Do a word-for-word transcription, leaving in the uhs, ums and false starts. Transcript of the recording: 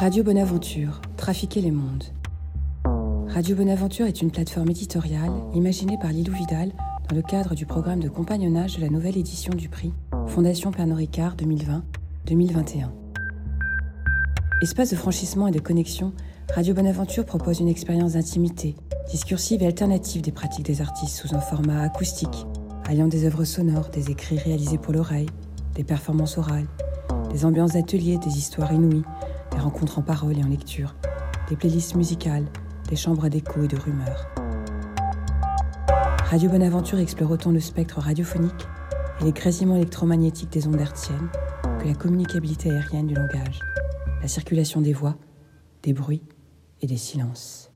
Radio Bonaventure, trafiquer les mondes. Radio Bonaventure est une plateforme éditoriale imaginée par Lilou Vidal dans le cadre du programme de compagnonnage de la nouvelle édition du prix Fondation Pernod Ricard deux mille vingt deux mille vingt et un. Espace de franchissement et de connexion, Radio Bonaventure propose une expérience d'intimité, discursive et alternative des pratiques des artistes sous un format acoustique, alliant des œuvres sonores, des écrits réalisés pour l'oreille, des performances orales, des ambiances d'ateliers, des histoires inouïes, des rencontres en parole et en lecture, des playlists musicales, des chambres d'écho et de rumeurs. Radio Bonaventure explore autant le spectre radiophonique et les grésillements électromagnétiques des ondes hertziennes que la communicabilité aérienne du langage, la circulation des voix, des bruits et des silences.